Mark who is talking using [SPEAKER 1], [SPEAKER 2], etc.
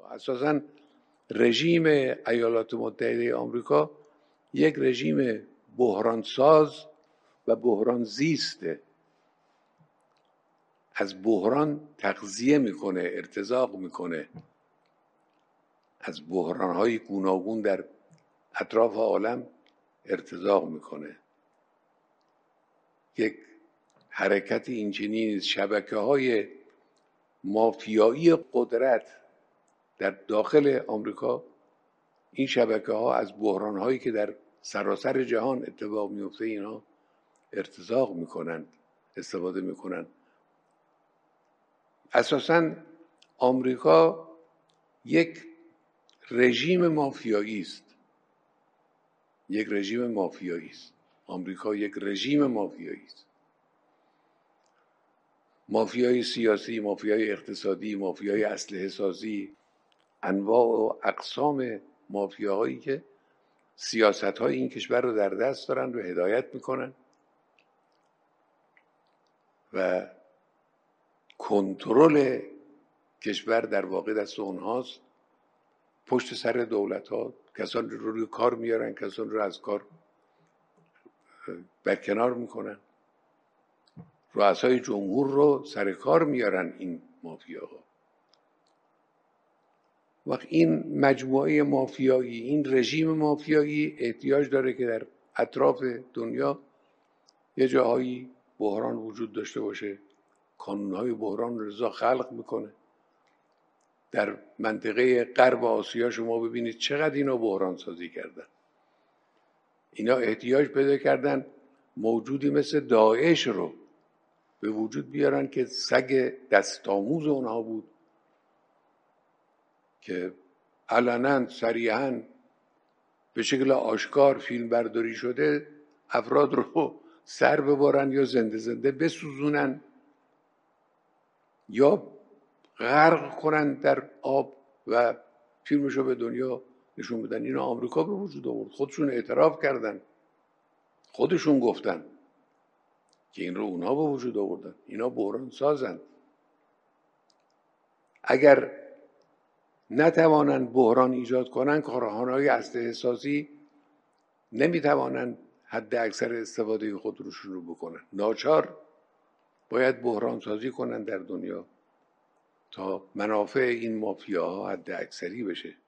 [SPEAKER 1] اساساً رژیم ایالات متحده آمریکا یک رژیم بحرانساز و بحران زیسته. از بحران تغذیه میکنه، ارتزاق میکنه، از بحرانهای گوناگون در اطراف عالم ارتزاق میکنه. یک حرکت اینچنین شبکه‌های مافیایی قدرت در داخل آمریکا، این شبکه‌ها از بحران‌هایی که در سراسر جهان اتفاق میفته اینا ارتزاق میکنن، استفاده میکنن. اساساً آمریکا یک رژیم مافیایی است. آمریکا یک رژیم مافیایی است. مافیای سیاسی، مافیای اقتصادی، مافیای اسلحه سازی، انواع و اقسام مافیاهایی که سیاست‌های این کشور رو در دست دارن و هدایت میکنن و کنترل کشور در واقع دست اونهاست. پشت سر دولت‌ها کسان رو روی کار میارن، کسان رو از کار برکنار میکنن. رؤسای جمهور رو سر کار میارن این مافیاها. وقت این مجموعه مافیایی، این رژیم مافیایی احتیاج داره که در اطراف دنیا یه جاهایی بحران وجود داشته باشه. کانونهای بحران رضا خلق میکنه. در منطقه غرب آسیا شما ببینید چقدر اینا بحران سازی کردن. اینا احتیاج پیدا کردن موجودی مثل داعش رو به وجود بیارن که سگ دستآموز اونها بود، که علنا صریحا به شکل آشکار فیلم برداری شده افراد رو سر ببرن یا زنده زنده بسوزونن یا غرق کنن در آب و فیلمشو به دنیا نشون بدن. اینا آمریکا به وجود آورد. خودشون اعتراف کردن، خودشون گفتن که این رو اونها به وجود آوردن. اینا بحران سازن. اگر نتوانند بحران ایجاد کنن، کارخانه‌های اسلحه سازی نمیتوانند حد اکثر استفاده خودشون رو بکنن. ناچار باید بحران سازی کنن در دنیا تا منافع این مافیاها حد اکثری بشه.